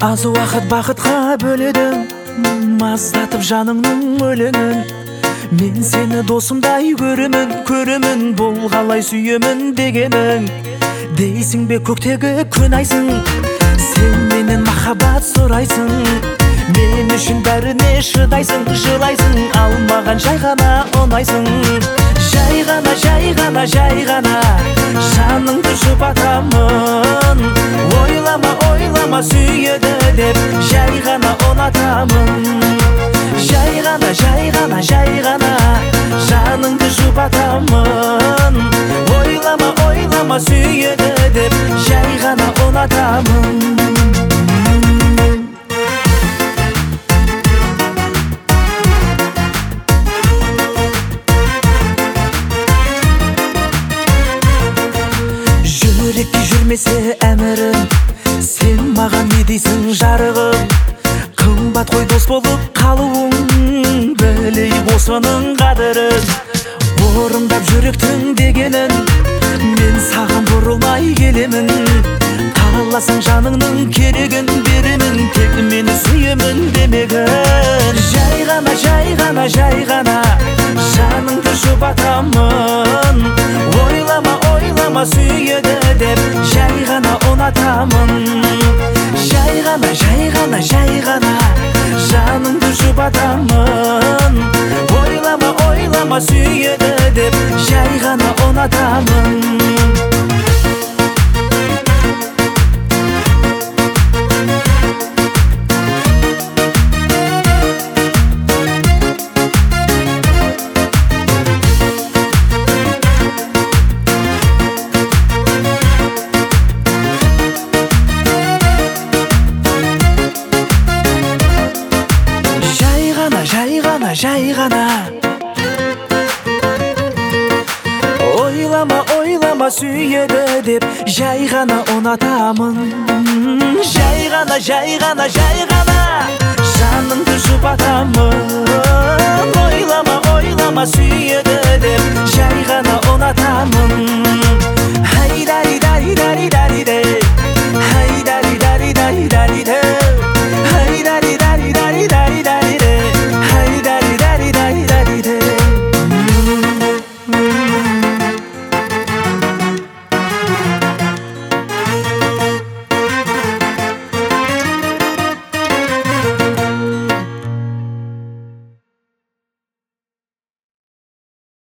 Аз уақыт бақытқа бөледің, маздатып жаныңның өлеңін. Мен сені досымдай көремін, бұл қалай сүйемін дегенің. Дейсің бе көктегі күн айсың, сен менен махаббат сұрайсың. Мен үшін бәріне шыдайсың, жылайсың, ал маған жай ғана ұнайсың. Жай ғана жаныңды жұбатамын. Ойлама сүйеді деп жай ғана ұнатамын. Жай ғана жаныңды жұбатамын. Ойлама сүйеді деп жай ғана ұнатамын. Жүрекке жүрмесе әмірім, сен маған не дейсің жарығым? Қымбат қой дос болып қалуың, білейік осының қадірін. Орындап жүректің дегенін, мен саған бұрылмай келемін. Қаласың жаныңның керегін беремін, тек мені сүйемін демегін. Жай ғана жаныңды жұбатамын. Ойлама сүйеді деп жай ғана ұнатамын. Жай ғана жаныңды жұбатамын. Ойлама сүйеді деп жай ғана ұнатамын. Жай ғана ойлама сүйеді деп жай ғана ұнатамын. Жай ғана жаныңды жұбатамын. Ойлама сүйеді деп